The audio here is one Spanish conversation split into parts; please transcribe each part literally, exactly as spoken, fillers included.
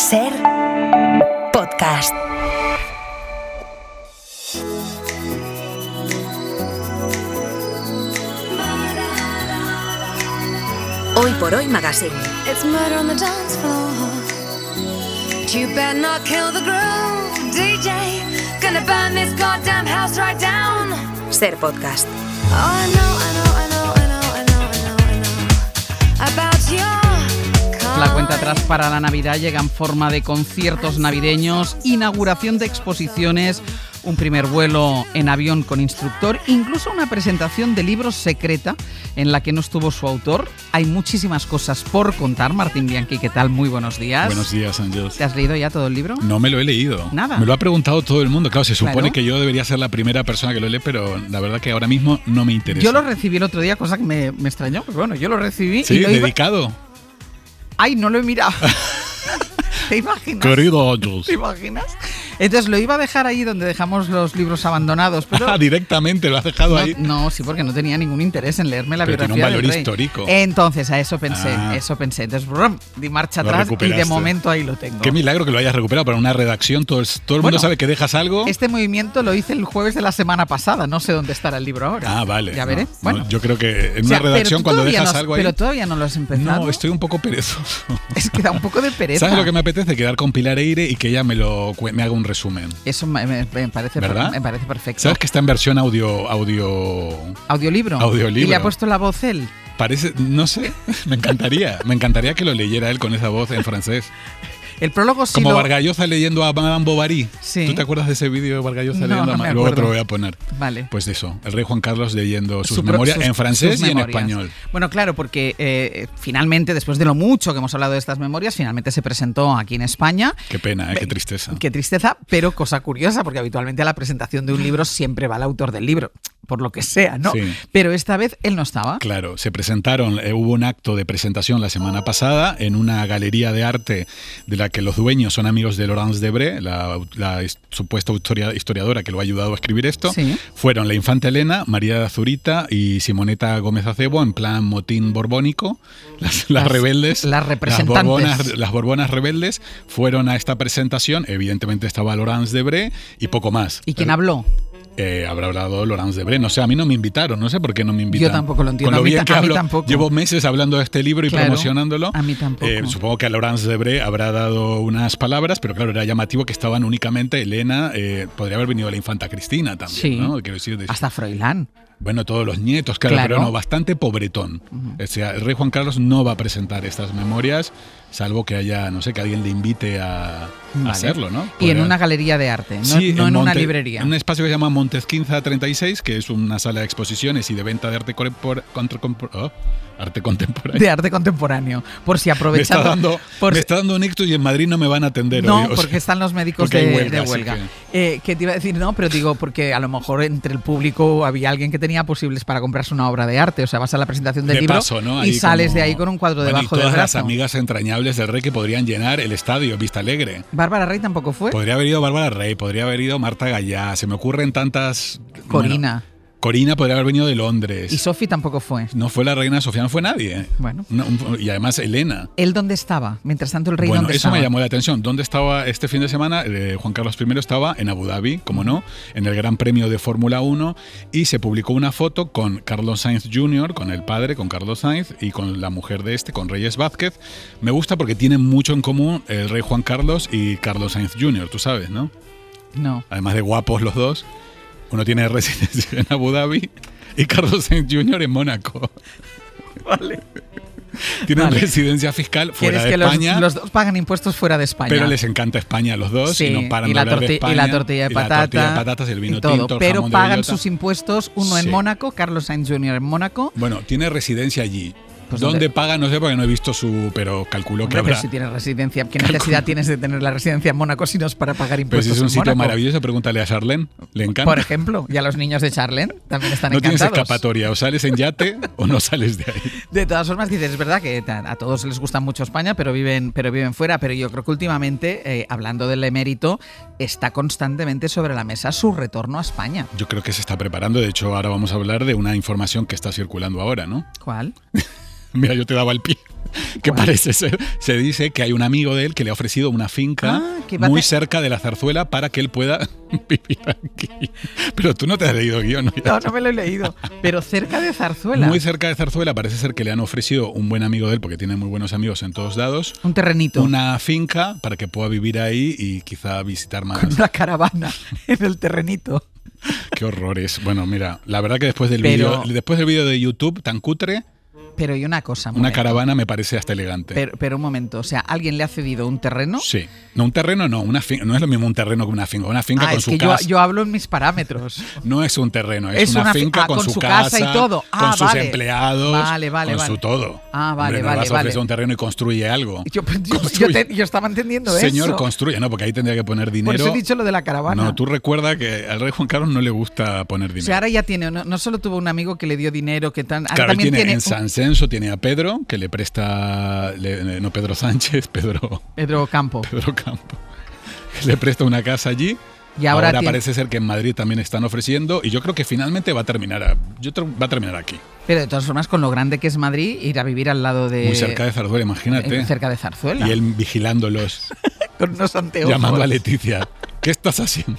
Ser podcast. Hoy por Hoy Magazine. It's murder on the dance floor. You better not kill the groove, D J. Gonna burn this goddamn house right down. Ser podcast. Oh, I know, I know, I know, I know, I know, I know, I know about your. La cuenta atrás para la Navidad llega en forma de conciertos navideños, inauguración de exposiciones, un primer vuelo en avión con instructor, incluso una presentación de libros secreta en la que no estuvo su autor. Hay muchísimas cosas por contar. Martín Bianchi, ¿qué tal? Muy buenos días. Buenos días, Ángeles. ¿Te has leído ya todo el libro? No me lo he leído. Nada. Me lo ha preguntado todo el mundo. Claro, se supone Claro. que yo debería ser la primera persona que lo lee, pero la verdad que ahora mismo no me interesa. Yo lo recibí el otro día, cosa que me, me extrañó. Pues bueno, yo lo recibí Sí, y lo iba... dedicado. ¡Ay, no lo he mirado! ¿Te imaginas? Querido Ángeles. ¿Te imaginas? Entonces lo iba a dejar ahí donde dejamos los libros abandonados, pero... Ah, directamente lo has dejado no, ahí. no, sí, porque no tenía ningún interés en leerme la Pero tiene biografía un valor del rey. histórico. Entonces, a eso pensé, Ah. eso pensé. Entonces, brum, di marcha Lo atrás y de recuperaste. momento ahí lo tengo. Qué milagro que lo hayas recuperado para una redacción. Todo el, todo el Bueno, mundo sabe que dejas algo. Este movimiento lo hice el jueves de la semana pasada. No sé dónde estará el libro ahora. Ah, vale. Ya veré. No, bueno. no, yo creo que en O sea, una redacción pero tú cuando todavía dejas no- algo ahí... Pero todavía no lo has empezado. No, estoy un poco perezoso. Es que da un poco de pereza. ¿Sabes lo que me apetece? Quedar con Pilar Eire y que ella me, lo, cue- me haga un resumen. Eso me, me- me parece, ¿Verdad? me parece perfecto. ¿Sabes que está en versión audio... audio Audiolibro. Audiolibro. Y le ha puesto la voz él. Parece, no sé, me encantaría, me encantaría que lo leyera él con esa voz en francés. El prólogo sí Como lo... Vargas Llosa leyendo a Madame Bovary. Sí. ¿Tú te acuerdas de ese vídeo de Vargas Llosa No, leyendo no a me Madame? Luego te acuerdo. lo voy a poner. Vale. Pues eso, el rey Juan Carlos leyendo sus Su pro- memorias sus- en francés sus y en memorias. español. Bueno, claro, porque eh, finalmente, después de lo mucho que hemos hablado de estas memorias, finalmente se presentó aquí en España. Qué pena, ¿eh? Qué tristeza. Qué tristeza, pero cosa curiosa, porque habitualmente a la presentación de un libro siempre va el autor del libro, por lo que sea, ¿no? Sí. Pero esta vez él no estaba. Claro, se presentaron, eh, hubo un acto de presentación la semana pasada en una galería de arte de la que los dueños son amigos de Laurence Debré, la, la his- supuesta historia- historiadora que lo ha ayudado a escribir esto. Sí. Fueron la infanta Elena, María de Azurita y Simoneta Gómez Acebo en plan motín borbónico. Las, las Las- rebeldes, las representantes. borbonas, las borbonas rebeldes fueron a esta presentación. Evidentemente estaba Laurence Debré y poco más. ¿Y quién Pero- habló? Eh, habrá hablado Laurence Debré. No sé, a mí no me invitaron, no sé por qué no me invitan. Yo tampoco lo entiendo. Con lo A mí bien ta- que a mí hablo, tampoco. llevo meses hablando de este libro y Claro, promocionándolo. a mí tampoco. Eh, supongo que a Laurence Debré habrá dado unas palabras, pero claro, era llamativo que estaban únicamente Elena, eh, podría haber venido la infanta Cristina también, Sí. ¿no? Quiero decir, de- Hasta Froilán. bueno, todos los nietos, claro, Claro. pero no, bastante pobretón. O sea, el rey Juan Carlos no va a presentar estas memorias, salvo que haya, no sé, que alguien le invite a, a Vale. hacerlo, ¿no? Y en Podría- una galería de arte, no, Sí, no en, una Monte- librería. En un espacio que se llama Montezquinza treinta y seis, que es una sala de exposiciones y de venta de arte, corpor- contra- compor- oh, arte contemporáneo. De arte contemporáneo. Por si Me está, aprovechando. dando, por me si- está dando un ictus y en Madrid no me van a atender No, hoy. o sea, porque están los médicos porque hay de huelga, de así huelga. Eh, que te iba a decir, no, pero digo, porque a lo mejor entre el público había alguien que tenía posibles para comprarse una obra de arte. O sea, vas a la presentación del de libro paso, ¿no? y Ahí sales como- de ahí con un cuadro Bueno, debajo y del todas brazo. las amigas entrañables del rey que podrían llenar el estadio Vista Alegre. Bárbara Rey tampoco fue. Podría haber ido Bárbara Rey, podría haber ido Marta Gallá, se me ocurren tantas... Corina. Bueno, Corina podría haber venido de Londres. Y Sofi tampoco fue. No fue la reina Sofía, no fue nadie. Bueno. No, un- y además Elena. ¿Él dónde estaba? Mientras tanto, el rey Bueno, dónde eso estaba. me llamó la atención. ¿Dónde estaba este fin de semana? Eh, Juan Carlos primero estaba en Abu Dhabi, como no, en el Gran Premio de Fórmula uno, y se publicó una foto con Carlos Sainz junior, con el padre, con Carlos Sainz, y con la mujer de este, con Reyes Vázquez. Me gusta porque tienen mucho en común el rey Juan Carlos y Carlos Sainz junior, tú sabes, ¿no? No. Además de guapos los dos. Uno tiene residencia en Abu Dhabi y Carlos Sainz junior en Mónaco. Vale. Tienen Vale. residencia fiscal fuera ¿Quieres de que los, España. los dos pagan impuestos fuera de España? Pero les encanta España a los dos Sí, y no paran y de la hablar de torti- España. y la tortilla de y la patata tortilla de patatas, el vino y todo, tinto, el pero jamón de pagan bellota. sus impuestos, uno en Sí. Mónaco, Carlos Sainz junior en Mónaco. Bueno, tiene residencia allí. Pues ¿Dónde ¿dónde? paga? No sé, porque no he visto su... Pero calculo que Hombre, pero habrá... si tienes residencia, ¿qué necesidad tienes de tener la residencia en Mónaco si no es para pagar Pero impuestos si es un en sitio Mónaco? maravilloso, pregúntale a Charlene. Le encanta. Por ejemplo, y a los niños de Charlene también están No tienes encantados. escapatoria. O sales en yate o no sales de ahí. De todas formas, dices, es verdad que a a todos les gusta mucho España, pero viven, pero viven fuera. Pero yo creo que últimamente, eh, hablando del emérito, está constantemente sobre la mesa su retorno a España. Yo creo que se está preparando. De hecho, ahora vamos a hablar de una información que está circulando ahora, ¿no? ¿Cuál? Mira, yo te daba el pie. que parece ser, se dice que hay un amigo de él que le ha ofrecido una finca Ah, que va muy te- cerca de la Zarzuela para que él pueda vivir aquí. Pero tú no te has leído el guión, ¿no? No, no me lo he leído. Pero cerca de Zarzuela. Muy cerca de Zarzuela parece ser que le han ofrecido un buen amigo de él, porque tiene muy buenos amigos en todos lados, Un terrenito. una finca para que pueda vivir ahí y quizá visitar más. Con una caravana en el terrenito. Qué horrores. Bueno, mira, la verdad que después del Pero- vídeo después del vídeo de YouTube tan cutre, Pero y una cosa. un una momento. caravana me parece hasta elegante. Pero, pero un momento, o sea, ¿alguien le ha cedido un terreno? Sí. No, un terreno no, una finca, no es lo mismo un terreno que una finca. Una finca Ah, con es su que yo, casa. yo hablo en mis parámetros. No es un terreno, es, Es una, una fi- finca ah, con, con su, su casa, casa y todo. Ah, con sus vale. empleados, Vale, vale, con vale. su todo. Ah, vale, Hombre, no vale, vas a ofrecer vale. un terreno y construye algo. Yo, yo- yo Construye. te- yo estaba entendiendo Señor, eso. construye. No, porque ahí tendría que poner Por dinero. eso he dicho lo de la caravana. No, tú recuerda que al rey Juan Carlos no le gusta poner O dinero. sea, ahora ya tiene, no, no solo tuvo un amigo que le dio dinero, que tan, ahora Claro, él también tiene, tiene en un- San Censo tiene a Pedro, que le presta, le- no Pedro Sánchez, Pedro, Pedro Campo. Pedro Campo, que le presta una casa allí. Y ahora ahora tiene- parece ser que en Madrid también están ofreciendo y yo creo que finalmente va a terminar, a- yo creo- va a terminar aquí, Pero de todas formas, con lo grande que es Madrid, ir a vivir al lado de... muy cerca de Zarzuela, imagínate. eh, cerca de Zarzuela. Y él vigilándolos, Con unos anteojos. llamando a Leticia. ¿Qué estás haciendo?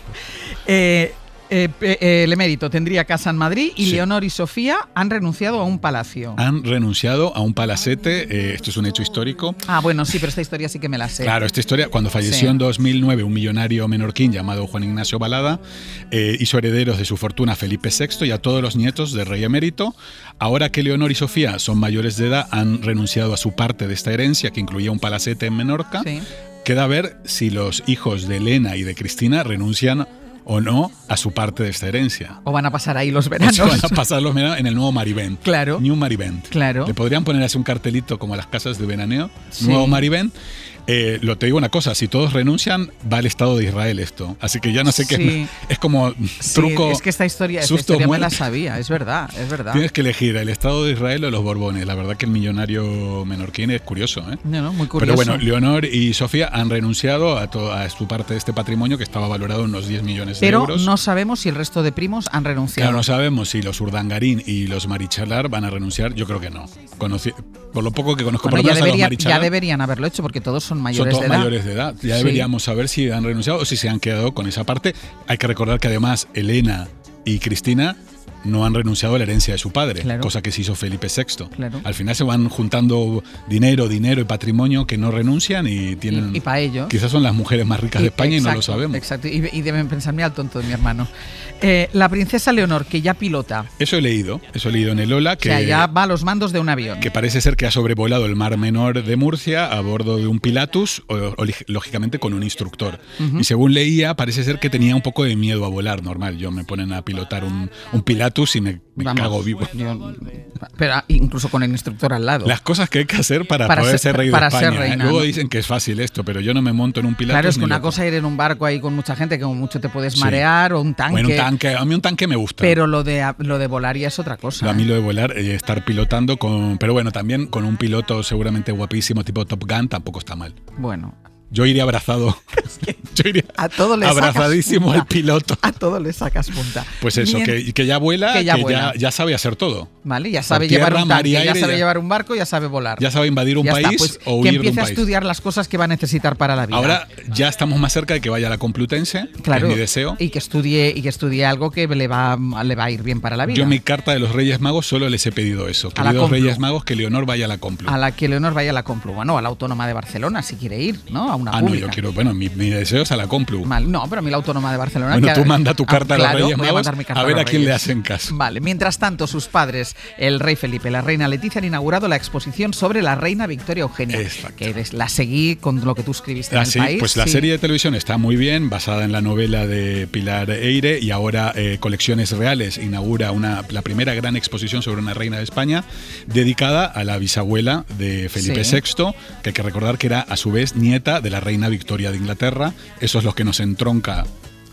Eh, eh, pe- eh, el emérito tendría casa en Madrid y Sí. Leonor y Sofía han renunciado a un palacio. Han renunciado a un palacete, eh, esto es un hecho histórico. Ah, bueno, sí, pero esta historia sí que me la sé. Claro, esta historia, cuando falleció Sí. en dos mil nueve un millonario menorquín llamado Juan Ignacio Balada, eh, hizo herederos de su fortuna a Felipe sexto y a todos los nietos del rey emérito. Ahora que Leonor y Sofía son mayores de edad, han renunciado a su parte de esta herencia, que incluía un palacete en Menorca. Sí. Queda ver si los hijos de Elena y de Cristina renuncian o no a su parte de esta herencia. O van a pasar ahí los O veranos. sea, van a pasar los veranos en el nuevo Marivent. Claro. New Marivent. Claro. Le podrían poner así un cartelito como a las casas de veraneo. Sí. Nuevo Marivent. Eh, lo te digo una cosa, si todos renuncian, va al Estado de Israel esto. Así que ya no sé Sí. qué. Es como Sí, truco. es que esta historia, esta susto, historia me la muerte. sabía, es verdad, es verdad. Tienes que elegir el Estado de Israel o los Borbones. La verdad que el millonario menorquín es curioso, ¿eh? No, no, muy Pero curioso. bueno, Leonor y Sofía han renunciado a, to- a su parte de este patrimonio que estaba valorado en unos diez millones de Pero euros. no sabemos si el resto de primos han renunciado. Claro, no sabemos si los Urdangarín y los Marichalar van a renunciar. Yo creo que no. Conocí- por lo poco que conozco, Bueno, por lo ya, menos a los deberían, Marichalar, ya deberían haberlo hecho porque todos son son mayores todos de edad. mayores de edad. Ya Sí. deberíamos saber si han renunciado o si se han quedado con esa parte. Hay que recordar que además Elena y Cristina no han renunciado a la herencia de su padre, Claro. cosa que sí hizo Felipe sexto. Claro. Al final se van juntando dinero, dinero y patrimonio que no renuncian y tienen... Y, y para ellos. Quizás son las mujeres más ricas de España y no lo exacto, sabemos. Exacto, y, y deben pensar, mira el tonto de mi hermano. Eh, la princesa Leonor, que ya pilota, Eso he leído, eso he leído en el Ola, o que, sea, ya va a los mandos de un avión. que parece ser que ha sobrevolado el Mar Menor de Murcia a bordo de un Pilatus, o, o, lógicamente con un instructor. Y según leía, parece ser que tenía un poco de miedo a volar, normal. Yo me ponen a pilotar un, un Pilatus y me, me Vamos, cago vivo. yo- pero ah, incluso con el instructor al lado. Las cosas que hay que hacer para, Para poder ser- ser, rey para de ser España. ¿eh? reina, Luego ¿no? dicen que es fácil esto, pero yo no me monto en un Pilatus. Claro, es que ni una loco. cosa es ir en un barco ahí con mucha gente, que como mucho te puedes Sí. marear, o un tanque. Bueno, un tanque, a mí un tanque me gusta. Pero lo de, lo de volar ya es otra cosa. A mí ¿eh? lo de volar y estar pilotando con. Pero bueno, también con un piloto seguramente guapísimo, tipo Top Gun, tampoco está mal. Bueno, Yo iría abrazado. Yo iría a todo le sacas abrazadísimo punta. al piloto. A todo le sacas punta. Pues eso, Bien, que, que ya vuela, Que que ya ya, vuela. ya sabe hacer todo. Vale, ya sabe Por tierra, llevar un mar tanque, y ya aire, sabe ya- llevar un barco, ya sabe volar. Ya sabe invadir un Ya está, país pues, o que huir de un empiece a país. estudiar las cosas que va a necesitar para la vida. Ahora ya estamos más cerca de que vaya a la Complutense, claro, que es mi deseo. y que estudie y que estudie algo que le va, le va a ir bien para la vida. Yo en mi carta de los Reyes Magos solo les he pedido eso. A la Queridos Complu. Reyes Magos, que Leonor vaya a la Complu. A la que Leonor vaya a la Complu, bueno, a la Autónoma de Barcelona, si quiere ir, ¿no? A una ah, no, pública. yo quiero, bueno, mi, mi deseo es a la Complu. Mal- No, pero a mí la Autónoma de Barcelona... Bueno, que- tú manda tu Ah, carta a los claro, Reyes voy a Magos, mandar mi carta a ver los a quién le Reyes. hacen caso. Vale, mientras tanto, sus padres, el rey Felipe y la reina Leticia, han inaugurado la exposición sobre la reina Victoria Eugenia. Exacto. Que eres- la seguí con lo que tú escribiste Ah, en el sí, país. pues la sí. serie de televisión está muy bien, basada en la novela de Pilar Eire, y ahora eh, Colecciones Reales inaugura una, la primera gran exposición sobre una reina de España dedicada a la bisabuela de Felipe Sí. sexto, que hay que recordar que era a su vez nieta de la reina Victoria de Inglaterra. Eso es lo que nos entronca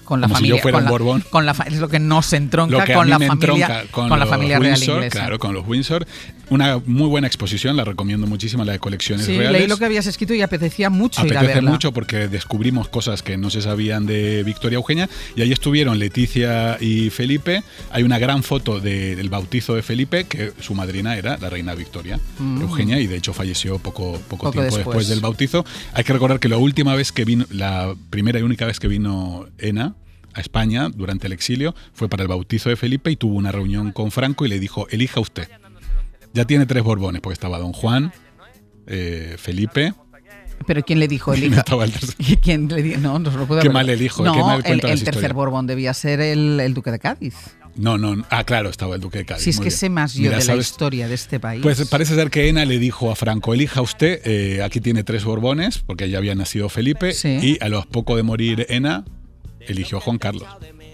con la como familia, si yo fuera con un la, Borbón. Con la, es lo que no se entronca Lo que a con mí la me familia, entronca con, con la los familia real Windsor, inglesa. claro, con los Windsor. Una muy buena exposición, la recomiendo muchísimo, la de colecciones Sí, reales. leí lo que habías escrito y apetecía mucho ir a Apetece verla. mucho porque descubrimos cosas que no se sabían de Victoria Eugenia y ahí estuvieron Leticia y Felipe. Hay una gran foto de, del bautizo de Felipe, que su madrina era la reina Victoria mm. Eugenia, y de hecho falleció poco, poco, poco tiempo después. después del bautizo. Hay que recordar que la última vez que vino, la primera y única vez que vino Ena a España durante el exilio fue para el bautizo de Felipe y tuvo una reunión con Franco y le dijo: elija usted. Ya tiene tres Borbones, porque estaba Don Juan, eh, Felipe. ¿Pero quién le dijo elija? ¿Quién le dijo? No, no se lo puedo Qué haber. mal elijo. No, qué mal el, el tercer historias. Borbón debía ser el, el duque de Cádiz. No, no. Ah, claro, estaba el duque de Cádiz. Si es Muy que bien. sé más yo Mira, de ¿sabes? la historia de este país. Pues parece ser que Ena le dijo a Franco: elija usted, eh, aquí tiene tres Borbones, porque ya había nacido Felipe, sí. y a los poco de morir Ena, eligió a Juan Carlos.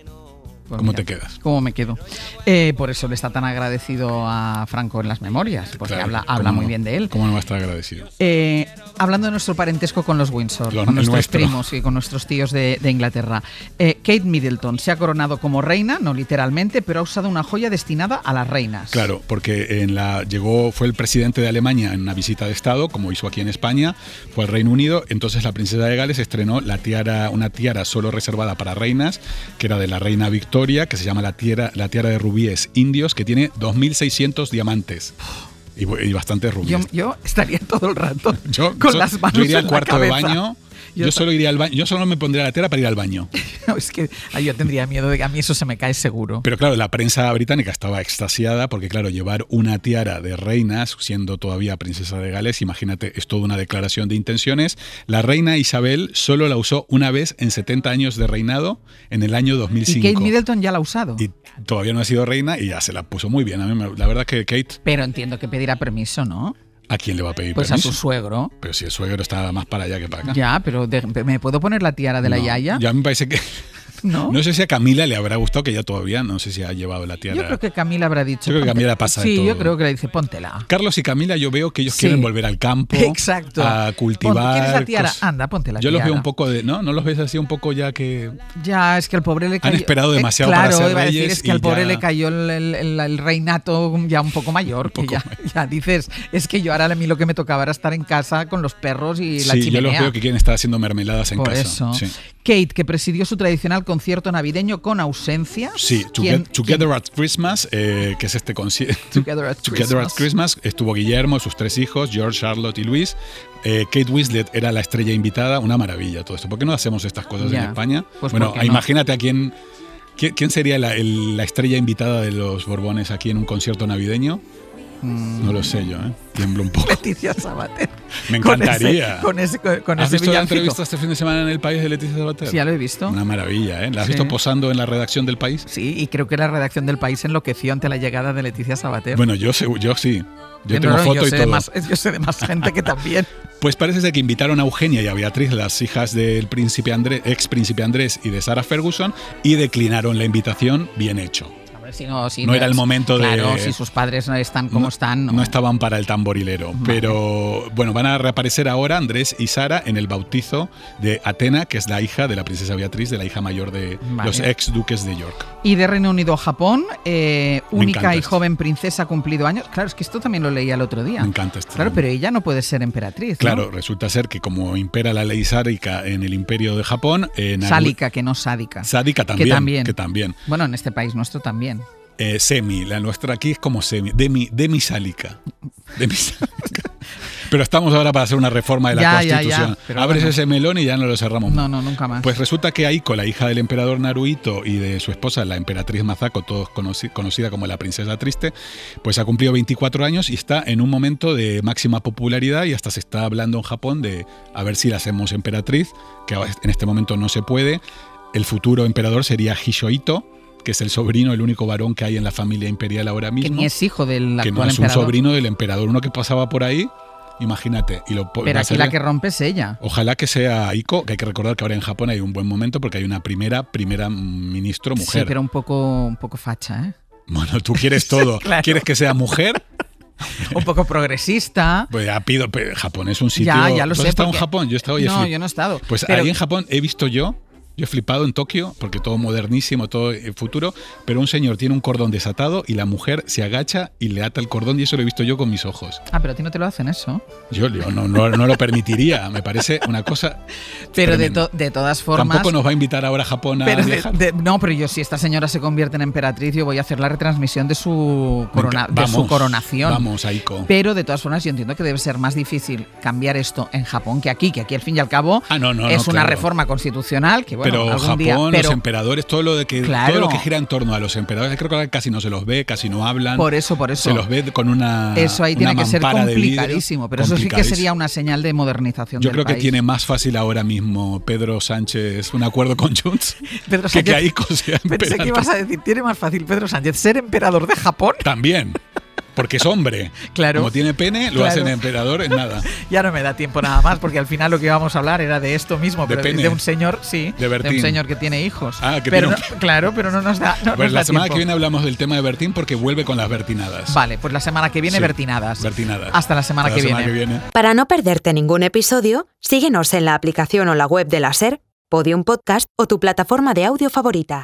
Pues ¿Cómo mira, te quedas? ¿Cómo me quedo? Eh, por eso le está tan agradecido a Franco en las memorias, porque claro, habla, habla muy no, bien de él. ¿Cómo no va a estar agradecido? Eh, hablando de nuestro parentesco con los Windsor, Lo, con nuestros nuestro. primos y con nuestros tíos de, de Inglaterra. Eh, Kate Middleton se ha coronado como reina, no literalmente, pero ha usado una joya destinada a las reinas. Claro, porque en la, llegó, fue el presidente de Alemania en una visita de Estado, como hizo aquí en España, fue al Reino Unido. Entonces la princesa de Gales estrenó la tiara, una tiara solo reservada para reinas, que era de la reina Victoria, que se llama la tiara, la tiara de rubíes indios, que tiene dos mil seiscientos diamantes. Y, y bastantes rubíes. Yo, yo estaría todo el rato yo, con so, las manos yo iría en al cuarto la de cabeza. baño. Yo, yo solo iría al baño. Yo solo me pondría la tiara para ir al baño. No, es que ay, yo tendría miedo de que a mí eso se me cae seguro. Pero claro, la prensa británica estaba extasiada porque, claro, llevar una tiara de reinas, siendo todavía princesa de Gales, imagínate, es toda una declaración de intenciones. La reina Isabel solo la usó una vez en setenta años de reinado, en el año dos mil cinco. Y Kate Middleton ya la ha usado. Y todavía no ha sido reina y ya se la puso muy bien. A mí, la verdad que Kate... Pero entiendo que pedirá permiso, ¿no? ¿A quién le va a pedir pues permiso? Pues a su suegro. Pero si el suegro está más para allá que para acá. Ya, pero de, ¿me puedo poner la tiara de la no, yaya? Ya me parece que... ¿No? No sé si a Camila le habrá gustado, que ya todavía no sé si ha llevado la tiara. Yo creo que Camila habrá dicho. Yo creo que Camila pasa Sí, de todo. yo creo que le dice, póntela. Carlos y Camila, yo veo que ellos sí. quieren volver al campo. Exacto. A cultivar. Pon, ¿Quieres la tiara? Cos... Anda, ponte la yo tiara. Yo los veo un poco de... ¿No? ¿No los ves así un poco ya que...? Ya, es que al pobre le cayó... Han esperado demasiado eh, claro, para ser iba a decir, reyes es que al pobre ya... le cayó el, el, el, el reinato ya un poco mayor. un poco que ya, mayor. ya dices, es que yo ahora a mí lo que me tocaba era estar en casa con los perros y sí, la chimenea. Sí, yo los veo que quieren estar haciendo mermeladas en Por casa. Eso. Sí. Kate, que presidió su tradicional concierto navideño con ausencia. Sí, Together, Together at Christmas, eh, que es este concierto. Together, at, Together Christmas. at Christmas. Estuvo Guillermo, sus tres hijos, George, Charlotte y Luis. Eh, Kate Winslet era la estrella invitada. Una maravilla todo esto. ¿Por qué no hacemos estas cosas ya. en España? Pues bueno, no? imagínate a quién, quién, quién sería la, el, la estrella invitada de los Borbones aquí en un concierto navideño. No lo sé yo, ¿eh? Tiemblo un poco. Leticia Sabater. Me encantaría. Con ese, con ese, con ¿Has ese visto villancico? la entrevista este fin de semana en El País de Leticia Sabater? Sí, ya lo he visto. Una maravilla, ¿eh? ¿La has sí. visto posando en la redacción del País? Sí, y creo que la redacción del País enloqueció ante la llegada de Leticia Sabater. Bueno, yo, sé, yo sí. Yo no, tengo no, foto yo y sé todo. De más, yo sé de más gente que también. Pues parece ser que invitaron a Eugenia y a Beatriz, las hijas del príncipe Andrés, ex príncipe Andrés y de Sarah Ferguson, y declinaron la invitación. Bien hecho. Si no, si no, no era el momento claro, de... Claro, si sus padres no están como no, están. No. no estaban para el tamborilero. Vale. Pero bueno, van a reaparecer ahora Andrés y Sara en el bautizo de Atena, que es la hija de la princesa Beatriz, de la hija mayor de vale. los ex duques de York. Y de Reino Unido a Japón, eh, única y joven princesa ha cumplido años. Claro, es que esto también lo leía el otro día. Me encanta esto. Claro, pero ella no puede ser emperatriz. Claro, ¿no? resulta ser que como impera la ley sádica en el imperio de Japón... En sádica, que no sádica. Sádica también. Que también. Que también. Bueno, en este país nuestro también. Eh, semi, la nuestra aquí es como semi, demi, demisálica. Demisálica. Pero estamos ahora para hacer una reforma de la ya, Constitución. Ya, ya. Abres bueno. ese melón y ya no lo cerramos. No, no, nunca más. Pues resulta que Aiko, la hija del emperador Naruhito y de su esposa, la emperatriz Masako, todos conoci- conocida como la princesa triste, pues ha cumplido veinticuatro años y está en un momento de máxima popularidad y hasta se está hablando en Japón de a ver si la hacemos emperatriz, que en este momento no se puede. El futuro emperador sería Hishohito, que es el sobrino, el único varón que hay en la familia imperial ahora mismo. Que ni es hijo del actual emperador. Que no es emperador. un sobrino del emperador, uno que pasaba por ahí, imagínate. Y lo, Pero aquí la que rompe es ella. Ojalá que sea Aiko, que hay que recordar que ahora en Japón hay un buen momento porque hay una primera, primera ministro mujer. Sí, pero un poco, un poco facha, ¿eh? Bueno, tú quieres todo. claro. ¿Quieres que sea mujer? Un poco progresista. Pues ya pido, pero Japón es un sitio... Ya, ya lo ¿Tú sé. has estado porque... en Japón? Yo he estado y No, flip... yo no he estado. Pues pero... ahí en Japón he visto yo Yo he flipado en Tokio, porque todo modernísimo, todo futuro, pero un señor tiene un cordón desatado y la mujer se agacha y le ata el cordón, y eso lo he visto yo con mis ojos. Ah, pero a ti no te lo hacen eso. Yo, yo no, no, no lo permitiría, me parece una cosa Pero de, to, de todas formas... Tampoco nos va a invitar ahora a Japón a pero viajar. De, de, no, pero yo si esta señora se convierte en emperatriz, yo voy a hacer la retransmisión de su, corona, vamos, de su coronación. Vamos, Aiko. Pero de todas formas yo entiendo que debe ser más difícil cambiar esto en Japón que aquí, que aquí al fin y al cabo ah, no, no, es no, una claro. reforma constitucional que bueno, pero algún Japón, día, pero, los emperadores, todo lo de que claro. todo lo que gira en torno a los emperadores, creo que casi no se los ve, casi no hablan. Por eso, por eso. Se los ve con una Eso ahí una tiene que ser complicadísimo, pero eso sí que complicadísimo. sería una señal de modernización Yo del creo país. que tiene más fácil ahora mismo Pedro Sánchez un acuerdo con Junts Pedro que Sánchez, que Aiko sea pensé emperador. que ibas a decir, tiene más fácil Pedro Sánchez ser emperador de Japón. También. Porque es hombre. Claro. Como tiene pene, lo Claro. hacen emperador en nada. Ya no me da tiempo nada más, porque al final lo que íbamos a hablar era de esto mismo, De pero pene. de un señor, sí, De Bertín. un señor que tiene hijos. Ah, que pero tiene no, claro, pero no nos da, no Pues nos la da semana tiempo. que viene hablamos del tema de Bertín porque vuelve con las Bertinadas. Vale, pues la semana que viene Sí, Bertinadas. Bertinadas. Hasta la semana, Hasta que, la semana viene. que viene. Para no perderte ningún episodio, síguenos en la aplicación o la web de la SER, Podium Podcast o tu plataforma de audio favorita.